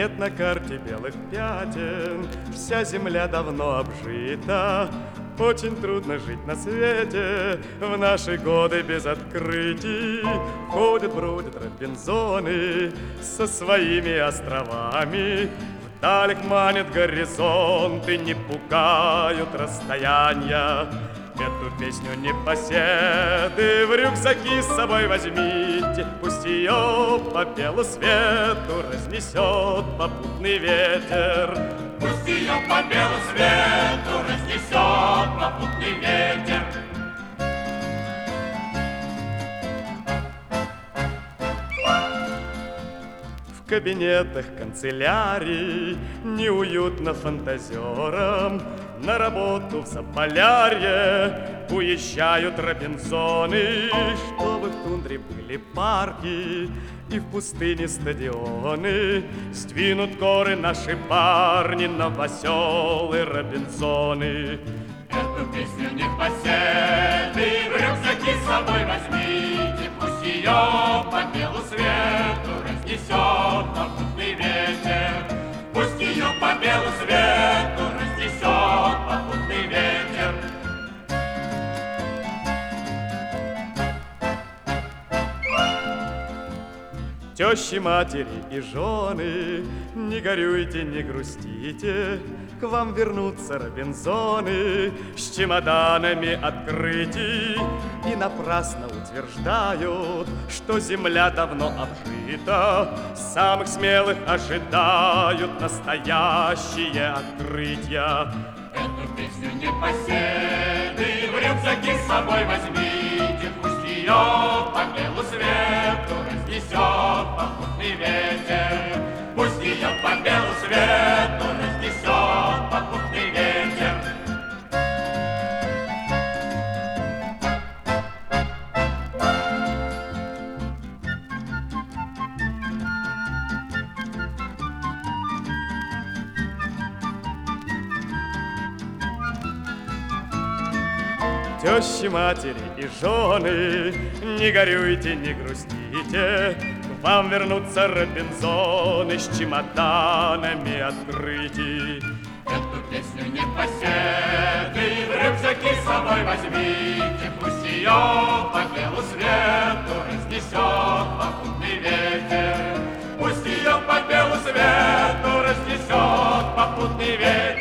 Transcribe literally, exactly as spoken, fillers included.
Нет на карте белых пятен, вся земля давно обжита. Очень трудно жить на свете в наши годы без открытий. Ходят, бродят Робинзоны со своими островами. Вдаль их манят горизонты, не пугают расстояния. Эту песню непоседы в рюкзаки с собой возьмите. Пусть ее по белу свету разнесет попутный ветер. Пусть ее по белу свету разнесет попутный ветер. В кабинетах канцелярий неуютно фантазерам. На работу в Заполярье уезжают Робинзоны, чтобы в тундре были парки и в пустыне стадионы. Сдвинут горы наши парни, новоселы Робинзоны. Эту песню непоседы в рюкзаки с собой возьмите. Пусть ее по белу свету разнесет попутный ветер. Пусть ее по белу свету разнесет попутный ветер. Тещи, матери и жены, не горюйте, не грустите, к вам вернутся Робинзоны с чемоданами открытий. И напрасно утверждают, что земля давно обжита. Самых смелых ожидают настоящие открытия. Эту песню непоседы в рюкзаки с собой возьмите. Пусть ее по белу свету разнесет попутный ветер. Пусть ее по белу свету разнесет попутный ветер. Тещи, матери и жены, не горюйте, не грустите, к вам вернутся Робинзоны с чемоданами открытий. Эту песню непоседы в рюкзаки с собой возьмите. Пусть ее по белу свету разнесет попутный ветер. Пусть ее по белу свету разнесет попутный ветер.